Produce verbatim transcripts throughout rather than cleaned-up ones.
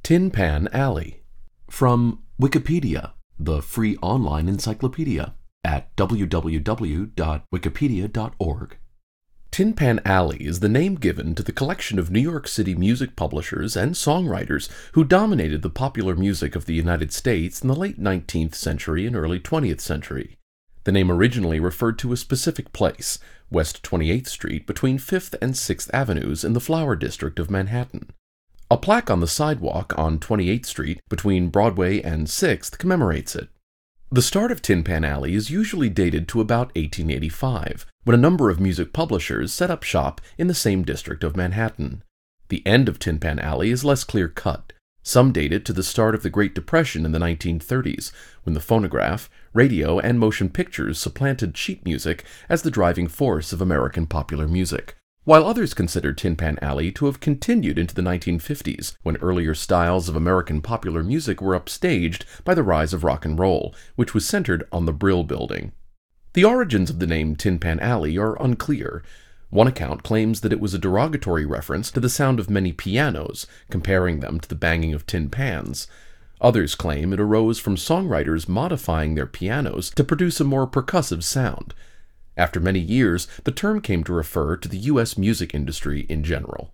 Tin Pan Alley. From Wikipedia, the free online encyclopedia, at w w w dot wikipedia dot org. Tin Pan Alley is the name given to the collection of New York City music publishers and songwriters who dominated the popular music of the United States in the late nineteenth century and early twentieth century. The name originally referred to a specific place, West twenty-eighth Street between fifth and sixth Avenues in the Flower District of Manhattan. A plaque on the sidewalk on twenty-eighth Street between Broadway and sixth commemorates it. The start of Tin Pan Alley is usually dated to about eighteen eighty-five, when a number of music publishers set up shop in the same district of Manhattan. The end of Tin Pan Alley is less clear-cut. Some date it to the start of the Great Depression in the nineteen thirties, when the phonograph, radio, and motion pictures supplanted sheet music as the driving force of American popular music, while others consider Tin Pan Alley to have continued into the nineteen fifties, when earlier styles of American popular music were upstaged by the rise of rock and roll, which was centered on the Brill Building. The origins of the name Tin Pan Alley are unclear. One account claims that it was a derogatory reference to the sound of many pianos, comparing them to the banging of tin pans. Others claim it arose from songwriters modifying their pianos to produce a more percussive sound. After many years, the term came to refer to the U S music industry in general.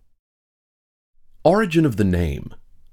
Origin of the name.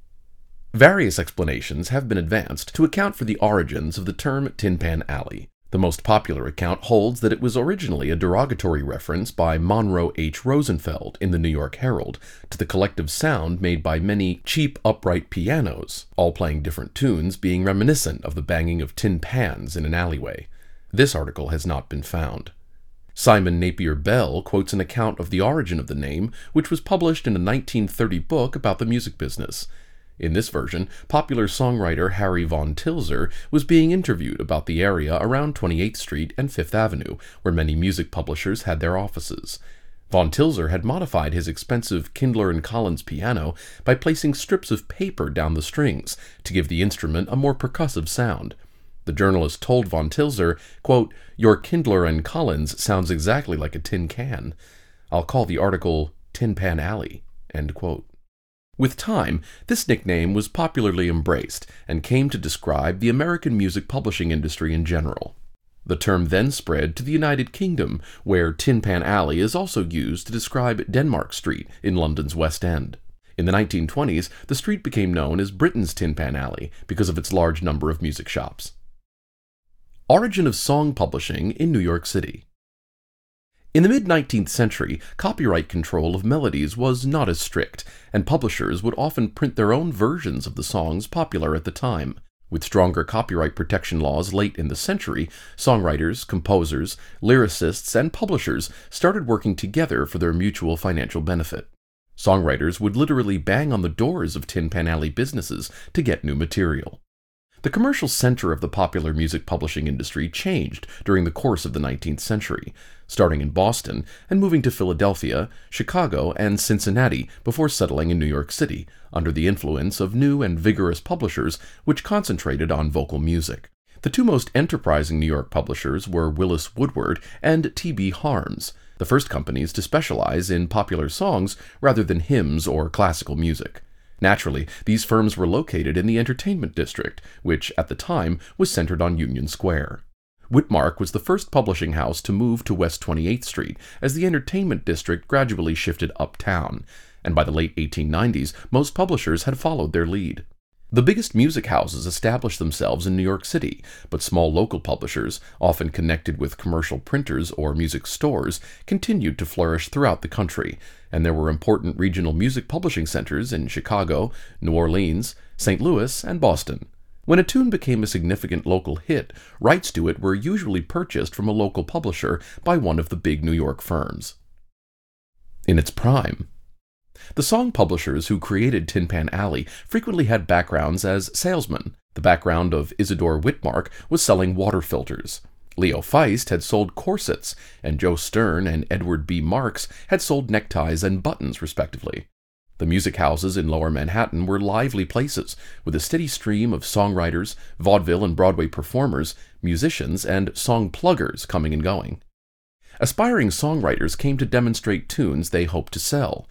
Various explanations have been advanced to account for the origins of the term Tin Pan Alley. The most popular account holds that it was originally a derogatory reference by Monroe H. Rosenfeld in the New York Herald to the collective sound made by many cheap upright pianos, all playing different tunes, being reminiscent of the banging of tin pans in an alleyway. This article has not been found. Simon Napier Bell quotes an account of the origin of the name, which was published in a nineteen thirty book about the music business. In this version, popular songwriter Harry Von Tilzer was being interviewed about the area around twenty-eighth Street and fifth Avenue, where many music publishers had their offices. Von Tilzer had modified his expensive Kindler and Collins piano by placing strips of paper down the strings to give the instrument a more percussive sound. The journalist told Von Tilzer, quote, "Your Kindler and Collins sounds exactly like a tin can. I'll call the article Tin Pan Alley," end quote. With time, this nickname was popularly embraced and came to describe the American music publishing industry in general. The term then spread to the United Kingdom, where Tin Pan Alley is also used to describe Denmark Street in London's West End. In the nineteen twenties, the street became known as Britain's Tin Pan Alley because of its large number of music shops. Origin of song publishing in New York City. In the mid-nineteenth century, copyright control of melodies was not as strict, and publishers would often print their own versions of the songs popular at the time. With stronger copyright protection laws late in the century, songwriters, composers, lyricists, and publishers started working together for their mutual financial benefit. Songwriters would literally bang on the doors of Tin Pan Alley businesses to get new material. The commercial center of the popular music publishing industry changed during the course of the nineteenth century, starting in Boston and moving to Philadelphia, Chicago, and Cincinnati before settling in New York City, under the influence of new and vigorous publishers which concentrated on vocal music. The two most enterprising New York publishers were Willis Woodward and T B Harms, the first companies to specialize in popular songs rather than hymns or classical music. Naturally, these firms were located in the entertainment district, which, at the time, was centered on Union Square. Whitmark was the first publishing house to move to West twenty-eighth Street as the entertainment district gradually shifted uptown, and by the late eighteen nineties, most publishers had followed their lead. The biggest music houses established themselves in New York City, but small local publishers, often connected with commercial printers or music stores, continued to flourish throughout the country, and there were important regional music publishing centers in Chicago, New Orleans, Saint Louis, and Boston. When a tune became a significant local hit, rights to it were usually purchased from a local publisher by one of the big New York firms. In its prime, the song publishers who created Tin Pan Alley frequently had backgrounds as salesmen. The background of Isidore Whitmark was selling water filters. Leo Feist had sold corsets, and Joe Stern and Edward B. Marks had sold neckties and buttons, respectively. The music houses in Lower Manhattan were lively places, with a steady stream of songwriters, vaudeville and Broadway performers, musicians, and song pluggers coming and going. Aspiring songwriters came to demonstrate tunes they hoped to sell.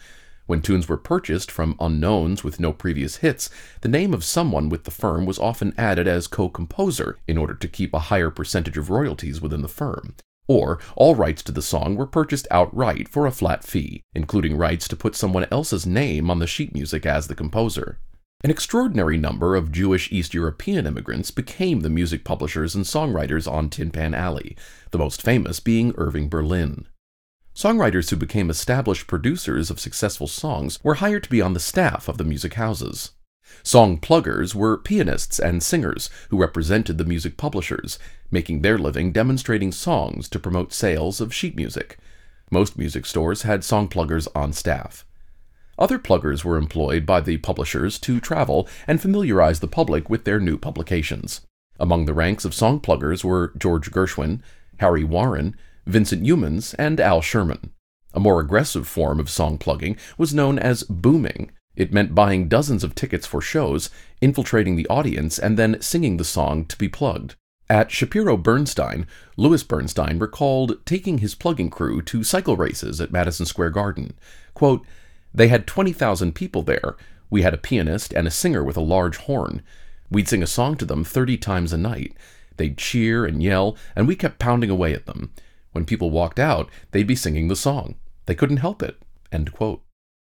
When tunes were purchased from unknowns with no previous hits, the name of someone with the firm was often added as co-composer in order to keep a higher percentage of royalties within the firm. Or all rights to the song were purchased outright for a flat fee, including rights to put someone else's name on the sheet music as the composer. An extraordinary number of Jewish East European immigrants became the music publishers and songwriters on Tin Pan Alley, the most famous being Irving Berlin. Songwriters who became established producers of successful songs were hired to be on the staff of the music houses. Song pluggers were pianists and singers who represented the music publishers, making their living demonstrating songs to promote sales of sheet music. Most music stores had song pluggers on staff. Other pluggers were employed by the publishers to travel and familiarize the public with their new publications. Among the ranks of song pluggers were George Gershwin, Harry Warren, Vincent Youmans, and Al Sherman. A more aggressive form of song plugging was known as booming. It meant buying dozens of tickets for shows, infiltrating the audience, and then singing the song to be plugged. At Shapiro Bernstein, Louis Bernstein recalled taking his plugging crew to cycle races at Madison Square Garden. Quote, "They had twenty thousand people there. We had a pianist and a singer with a large horn. We'd sing a song to them thirty times a night. They'd cheer and yell, and we kept pounding away at them. When people walked out, they'd be singing the song. They couldn't help it." End quote.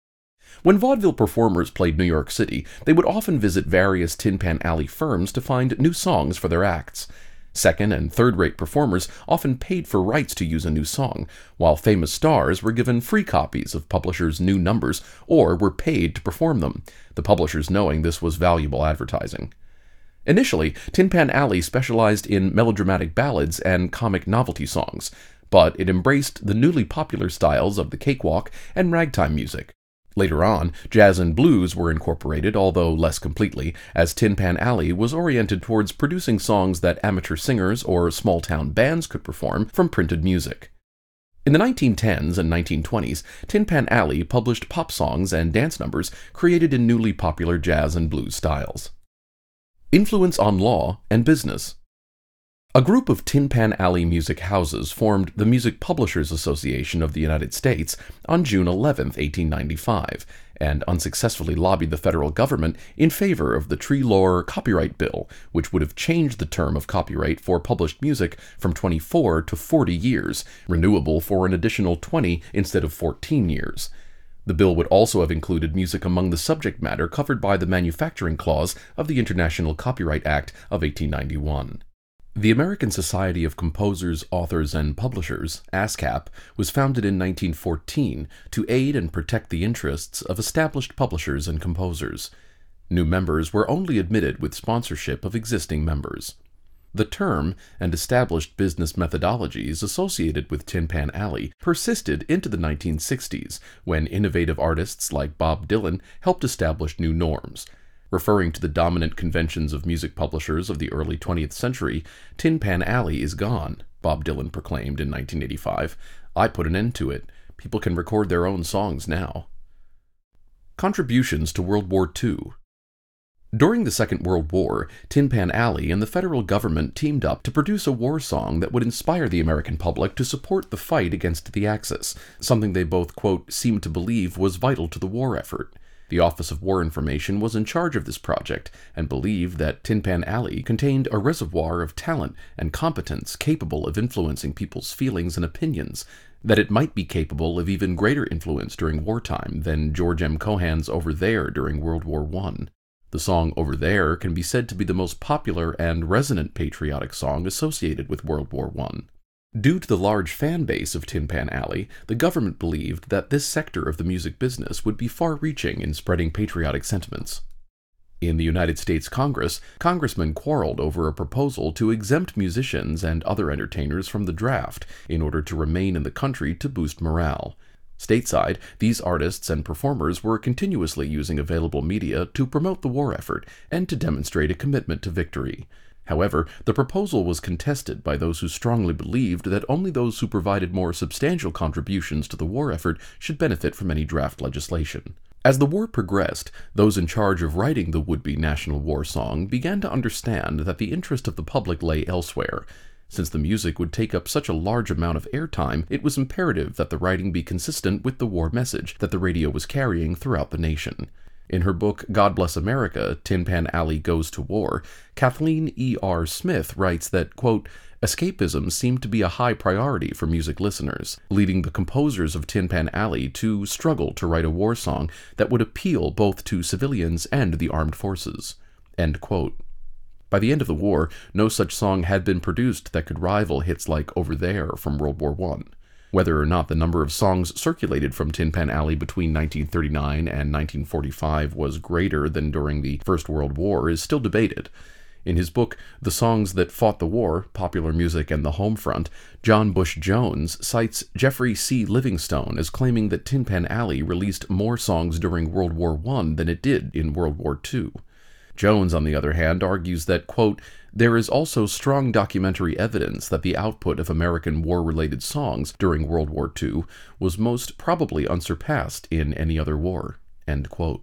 When vaudeville performers played New York City, they would often visit various Tin Pan Alley firms to find new songs for their acts. Second- and third-rate performers often paid for rights to use a new song, while famous stars were given free copies of publishers' new numbers or were paid to perform them, the publishers knowing this was valuable advertising. Initially, Tin Pan Alley specialized in melodramatic ballads and comic novelty songs, but it embraced the newly popular styles of the cakewalk and ragtime music. Later on, jazz and blues were incorporated, although less completely, as Tin Pan Alley was oriented towards producing songs that amateur singers or small-town bands could perform from printed music. In the nineteen tens and nineteen twenties, Tin Pan Alley published pop songs and dance numbers created in newly popular jazz and blues styles. Influence on law and business. A group of Tin Pan Alley music houses formed the Music Publishers Association of the United States on June eleventh, eighteen ninety-five, and unsuccessfully lobbied the federal government in favor of the Treloar Copyright Bill, which would have changed the term of copyright for published music from twenty-four to forty years, renewable for an additional twenty instead of fourteen years. The bill would also have included music among the subject matter covered by the Manufacturing Clause of the International Copyright Act of eighteen ninety-one. The American Society of Composers, Authors, and Publishers, ASCAP, was founded in nineteen fourteen to aid and protect the interests of established publishers and composers. New members were only admitted with sponsorship of existing members. The term and established business methodologies associated with Tin Pan Alley persisted into the nineteen sixties, when innovative artists like Bob Dylan helped establish new norms. Referring to the dominant conventions of music publishers of the early twentieth century, Tin Pan Alley is gone, Bob Dylan proclaimed in nineteen eighty-five. I put an end to it. People can record their own songs now. Contributions to World War Two. During the Second World War, Tin Pan Alley and the federal government teamed up to produce a war song that would inspire the American public to support the fight against the Axis, something they both, quote, seemed to believe was vital to the war effort. The Office of War Information was in charge of this project and believed that Tin Pan Alley contained a reservoir of talent and competence capable of influencing people's feelings and opinions, that it might be capable of even greater influence during wartime than George M. Cohan's Over There during World War One. The song Over There can be said to be the most popular and resonant patriotic song associated with World War One. Due to the large fan base of Tin Pan Alley, the government believed that this sector of the music business would be far-reaching in spreading patriotic sentiments. In the United States Congress, congressmen quarreled over a proposal to exempt musicians and other entertainers from the draft in order to remain in the country to boost morale. Stateside, these artists and performers were continuously using available media to promote the war effort and to demonstrate a commitment to victory. However, the proposal was contested by those who strongly believed that only those who provided more substantial contributions to the war effort should benefit from any draft legislation. As the war progressed, those in charge of writing the would-be national war song began to understand that the interest of the public lay elsewhere. Since the music would take up such a large amount of airtime, it was imperative that the writing be consistent with the war message that the radio was carrying throughout the nation. In her book God Bless America, Tin Pan Alley Goes to War, Kathleen E R. Smith writes that, quote, escapism seemed to be a high priority for music listeners, leading the composers of Tin Pan Alley to struggle to write a war song that would appeal both to civilians and the armed forces. End quote. By the end of the war, no such song had been produced that could rival hits like Over There from World War One. Whether or not the number of songs circulated from Tin Pan Alley between nineteen thirty-nine and nineteen forty-five was greater than during the First World War is still debated. In his book, The Songs That Fought the War, Popular Music and the Home Front, John Bush Jones cites Jeffrey C. Livingstone as claiming that Tin Pan Alley released more songs during World War One than it did in World War Two. Jones, on the other hand, argues that, quote, there is also strong documentary evidence that the output of American war-related songs during World War Two was most probably unsurpassed in any other war. End quote.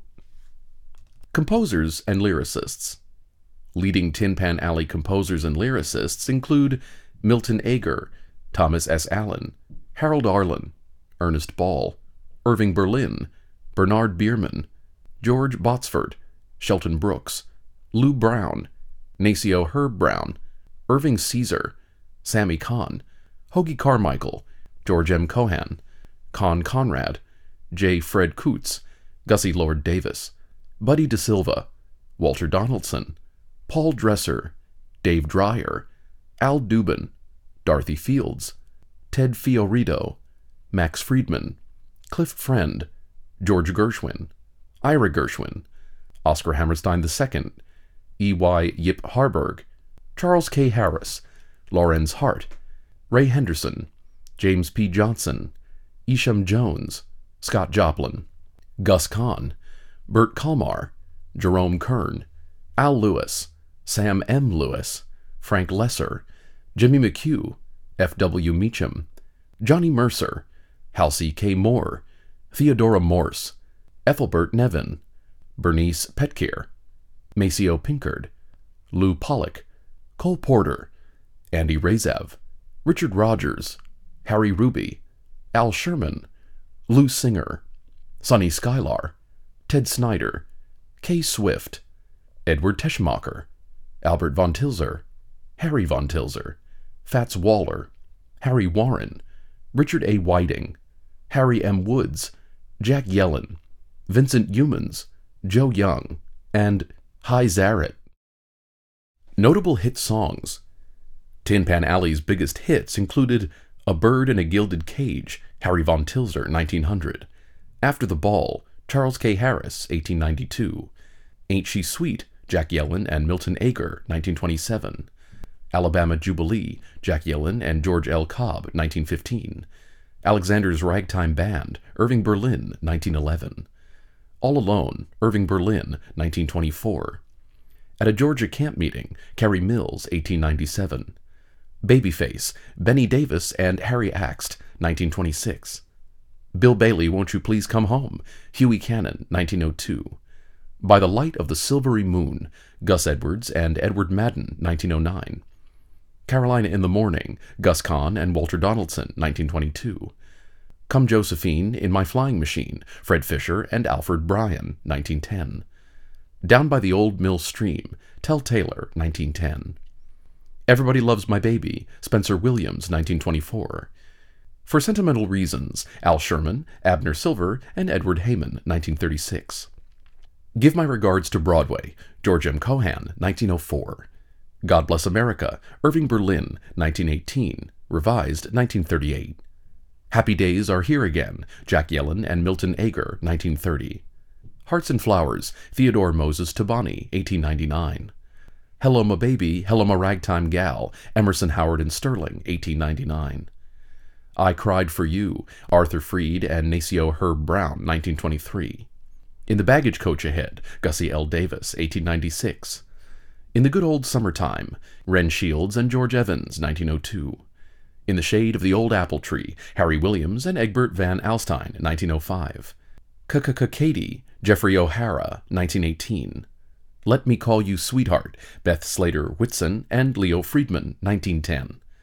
Composers and lyricists. Leading Tin Pan Alley composers and lyricists include Milton Ager, Thomas S. Allen, Harold Arlen, Ernest Ball, Irving Berlin, Bernard Bierman, George Botsford, Shelton Brooks, Lou Brown, Nacio Herb Brown, Irving Caesar, Sammy Kahn, Hoagy Carmichael, George M. Cohan, Con Conrad, J. Fred Coots, Gussie Lord Davis, Buddy DeSilva, Walter Donaldson, Paul Dresser, Dave Dreyer, Al Dubin, Dorothy Fields, Ted Fiorito, Max Friedman, Cliff Friend, George Gershwin, Ira Gershwin, Oscar Hammerstein the Second, E Y Yip Harburg, Charles K. Harris, Lorenz Hart, Ray Henderson, James P. Johnson, Isham Jones, Scott Joplin, Gus Kahn, Bert Kalmar, Jerome Kern, Al Lewis, Sam M. Lewis, Frank Lesser, Jimmy McHugh, F W Meacham, Johnny Mercer, Halsey K. Moore, Theodora Morse, Ethelbert Nevin, Bernice Petkeer, Maceo Pinkard, Lou Pollock, Cole Porter, Andy Razev, Richard Rogers, Harry Ruby, Al Sherman, Lou Singer, Sonny Skylar, Ted Snyder, Kay Swift, Edward Teschmacher, Albert von Tilzer, Harry von Tilzer, Fats Waller, Harry Warren, Richard A. Whiting, Harry M. Woods, Jack Yellen, Vincent Youmans, Joe Young, and Hi Zaret. Notable hit songs. Tin Pan Alley's biggest hits included A Bird in a Gilded Cage, Harry von Tilzer, nineteen hundred, After the Ball, Charles K. Harris, eighteen ninety-two, Ain't She Sweet, Jack Yellen and Milton Ager, nineteen twenty-seven, Alabama Jubilee, Jack Yellen and George L. Cobb, nineteen fifteen, Alexander's Ragtime Band, Irving Berlin, nineteen eleven, All Alone, Irving Berlin, nineteen twenty-four, At a Georgia Camp Meeting, Carrie Mills, eighteen ninety-seven, Babyface, Benny Davis and Harry Axt, nineteen twenty-six, Bill Bailey, Won't You Please Come Home, Huey Cannon, nineteen oh two, By the Light of the Silvery Moon, Gus Edwards and Edward Madden, nineteen oh nine, Carolina in the Morning, Gus Kahn and Walter Donaldson, nineteen twenty-two, Come Josephine, In My Flying Machine, Fred Fisher and Alfred Bryan, nineteen ten, Down by the Old Mill Stream, Tell Taylor, nineteen ten, Everybody Loves My Baby, Spencer Williams, nineteen twenty-four, For Sentimental Reasons, Al Sherman, Abner Silver, and Edward Heyman, nineteen thirty-six, Give My Regards to Broadway, George M. Cohan, nineteen oh four, God Bless America, Irving Berlin, nineteen eighteen, revised nineteen thirty-eight, Happy Days Are Here Again, Jack Yellen and Milton Ager, nineteen thirty, Hearts and Flowers, Theodore Moses Tabani, eighteen ninety-nine, Hello Ma Baby, Hello Ma Ragtime Gal, Emerson Howard and Sterling, eighteen ninety-nine, I Cried for You, Arthur Freed and Nacio Herb Brown, nineteen twenty-three, In the Baggage Coach Ahead, Gussie L. Davis, eighteen ninety-six, In the Good Old Summertime, Ren Shields and George Evans, nineteen oh two, In the Shade of the Old Apple Tree, Harry Williams and Egbert Van Alstyne, nineteen oh five, K-K-K-Katie, Jeffrey O'Hara, nineteen eighteen, Let Me Call You Sweetheart, Beth Slater Whitson and Leo Friedman, nineteen ten,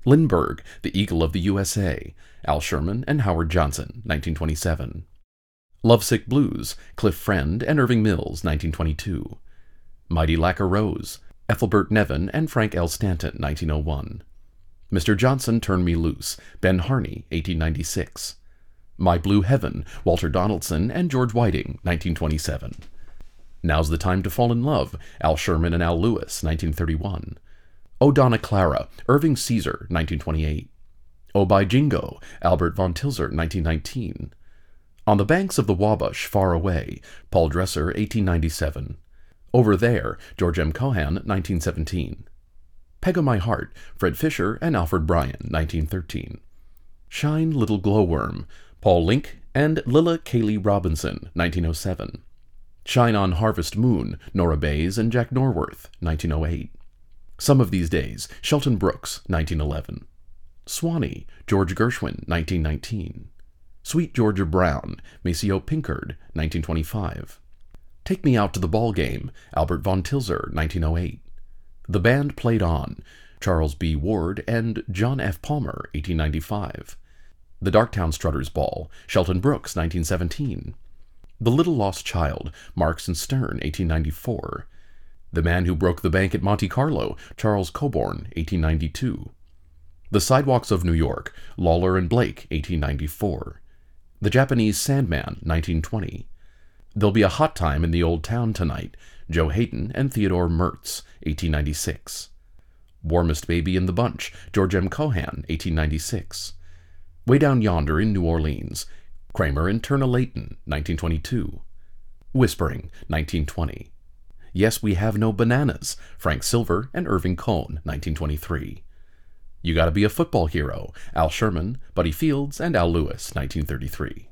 Lindbergh, The Eagle of the U S A, Al Sherman and Howard Johnson, nineteen twenty-seven. Lovesick Blues, Cliff Friend and Irving Mills, nineteen twenty-two. Mighty Lacquer Rose, Ethelbert Nevin and Frank L. Stanton, nineteen oh one. Mister Johnson Turn Me Loose, Ben Harney, eighteen ninety-six. My Blue Heaven, Walter Donaldson and George Whiting, nineteen twenty-seven. Now's the Time to Fall in Love, Al Sherman and Al Lewis, nineteen thirty-one. O Donna Clara, Irving Caesar, nineteen twenty-eight. O by Jingo, Albert von Tilzer, nineteen nineteen. On the Banks of the Wabash, Far Away, Paul Dresser, eighteen ninety-seven. Over There, George M. Cohan, nineteen seventeen. Peg o' My Heart, Fred Fisher and Alfred Bryan, nineteen thirteen. Shine Little Glowworm, Paul Link and Lilla Cayley Robinson, nineteen oh seven. Shine on Harvest Moon, Nora Bayes and Jack Norworth, nineteen oh eight. Some of These Days, Shelton Brooks, nineteen eleven. Swanee, George Gershwin, nineteen nineteen. Sweet Georgia Brown, Maceo Pinkard, nineteen twenty-five. Take Me Out to the Ball Game, Albert von Tilzer, nineteen oh eight. The Band Played On, Charles B. Ward and John F. Palmer, eighteen ninety-five. The Darktown Strutters Ball, Shelton Brooks, nineteen seventeen. The Little Lost Child, Marks and Stern, eighteen ninety-four. The Man Who Broke the Bank at Monte Carlo, Charles Coburn, eighteen ninety-two. The Sidewalks of New York, Lawler and Blake, eighteen ninety-four. The Japanese Sandman, nineteen twenty. There'll Be a Hot Time in the Old Town Tonight, Joe Hayden and Theodore Mertz, eighteen ninety-six. Warmest Baby in the Bunch, George M. Cohan, eighteen ninety-six. Way Down Yonder in New Orleans, Kramer and Turner Layton, nineteen twenty-two. Whispering, nineteen twenty. Yes, We Have No Bananas, Frank Silver and Irving Cohn, nineteen twenty-three. You Gotta Be a Football Hero, Al Sherman, Buddy Fields, and Al Lewis, nineteen thirty-three.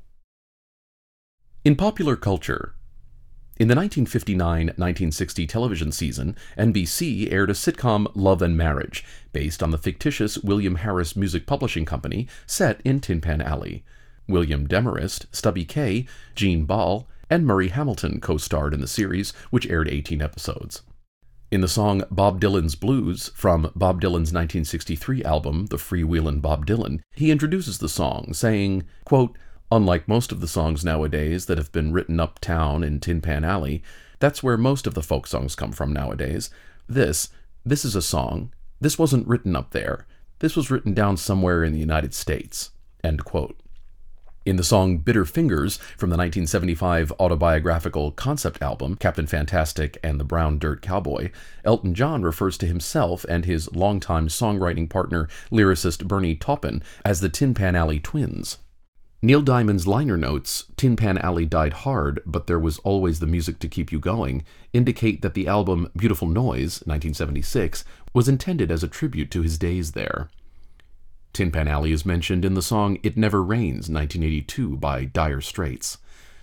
In popular culture, in the nineteen fifty-nine nineteen sixty television season, N B C aired a sitcom Love and Marriage, based on the fictitious William Harris Music Publishing Company set in Tin Pan Alley. William Demarest, Stubby Kaye, Gene Ball, and Murray Hamilton co-starred in the series, which aired eighteen episodes. In the song Bob Dylan's Blues, from Bob Dylan's nineteen sixty-three album The Freewheelin' Bob Dylan, he introduces the song, saying, quote, "Unlike most of the songs nowadays that have been written uptown in Tin Pan Alley, that's where most of the folk songs come from nowadays. This, this is a song. This wasn't written up there. This was written down somewhere in the United States." End quote. In the song Bitter Fingers, from the nineteen seventy-five autobiographical concept album Captain Fantastic and the Brown Dirt Cowboy, Elton John refers to himself and his longtime songwriting partner, lyricist Bernie Taupin, as the Tin Pan Alley Twins. Neil Diamond's liner notes, "Tin Pan Alley died hard, but there was always the music to keep you going," indicate that the album Beautiful Noise, nineteen seventy-six, was intended as a tribute to his days there. Tin Pan Alley is mentioned in the song It Never Rains, nineteen eighty-two, by Dire Straits.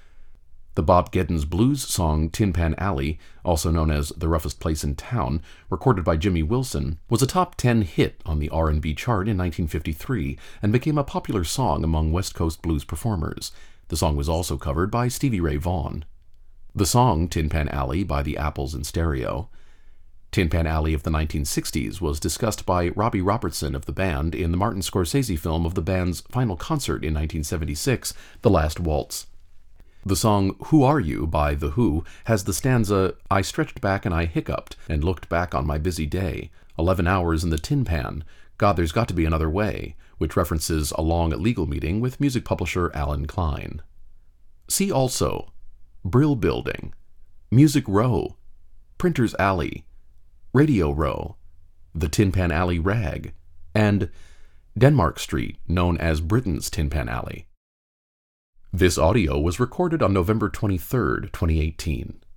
The Bob Geddens blues song Tin Pan Alley, also known as The Roughest Place in Town, recorded by Jimmy Wilson, was a top ten hit on the R and B chart in nineteen fifty-three and became a popular song among West Coast blues performers. The song was also covered by Stevie Ray Vaughan. The song Tin Pan Alley by the Apples in Stereo. Tin Pan Alley of the nineteen sixties was discussed by Robbie Robertson of the band in the Martin Scorsese film of the band's final concert in nineteen seventy-six, The Last Waltz. The song Who Are You by The Who has the stanza, "I stretched back and I hiccuped and looked back on my busy day. Eleven hours in the tin pan. God, there's got to be another way," which references a long legal meeting with music publisher Alan Klein. See also Brill Building, Music Row, Printer's Alley, Radio Row, the Tin Pan Alley Rag, and Denmark Street, known as Britain's Tin Pan Alley. This audio was recorded on November twenty-third, twenty eighteen.